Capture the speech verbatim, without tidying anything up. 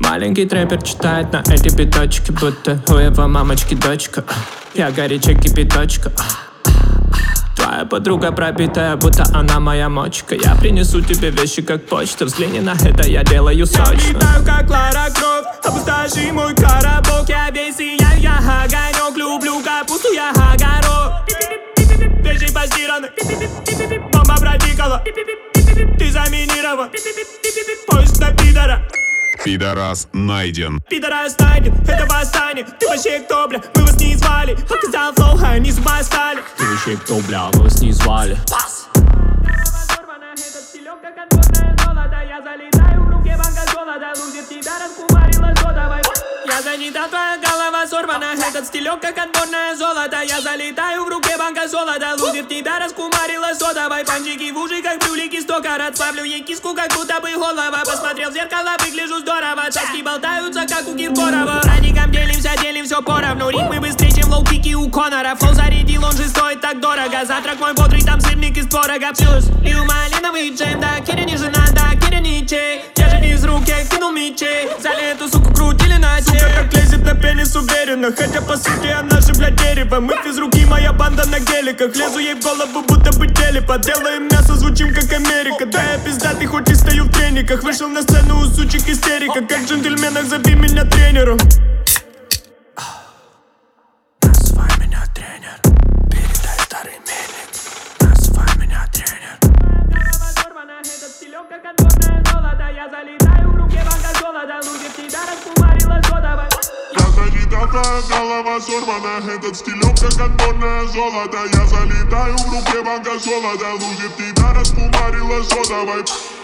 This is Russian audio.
Маленький трэпер читает на эти биточки, будто у его мамочки дочка. Я горячая кипяточка. Твоя подруга пробитая, будто она моя мочка. Я принесу тебе вещи как почта. Взгляни на это, я делаю сочно. Я летаю как Лара Крофт, опустоши мой коробок. Я весь сияю, я огонек. Люблю капусту, я огород. Вещи постираны, бомба протикала. Ты заминирован, поезд на пидора. Пидорас найден. Пидорас найден, это восстание. Ты вообще кто, бля, мы вас не звали. Показал флоу, а они зуба стали. Ты вообще кто, бля, мы вас не звали. Я занята, твоя голова сорвана. Этот стилек как отборное золото. Я залетаю, в руке банка золота. Лузер, тебя раскумарила сода. Давай панчики в уши, как брюлики сто карат. Славлю ей киску, как будто бы голова. Посмотрел в зеркало, выгляжу здорово. Таски болтаются, как у Киркорова. Праздником делимся, делим все поровну. Ритмы быстрее, чем лоу-кики у Конора. Флоу зарядил, он же стоит так дорого. Завтрак мой бодрый, там сырник из творога. Плюс и у малиновый джем. Да, Киря не жена, да, Киря не чей. Я же из рук, я кинул мечей. Взяли эту суку, крутили на чей. Сука, как лезет на пенис уверенно. Хотя по сути она же, бля, дерево. Мы без руки, моя банда на геликах. Лезу ей в голову, будто бы телепа. Делаем мясо, звучим как Америка. Да, я пиздатый, хоть и стою в трениках. Вышел на сцену, у сучек истерика. Как в джентльменах, зови меня тренером. Называй меня тренер. Передай старый мельник. Называй меня тренер. Этот стилек как отборное золото. Я залетаю, в руке банка золота. Лузер, тебя раскумарила сода. Я занята, твоя голова сорвана. Этот стилек как отборное золото. Я залетаю, в руке банка золота. Лузер, тебя раскумарила сода.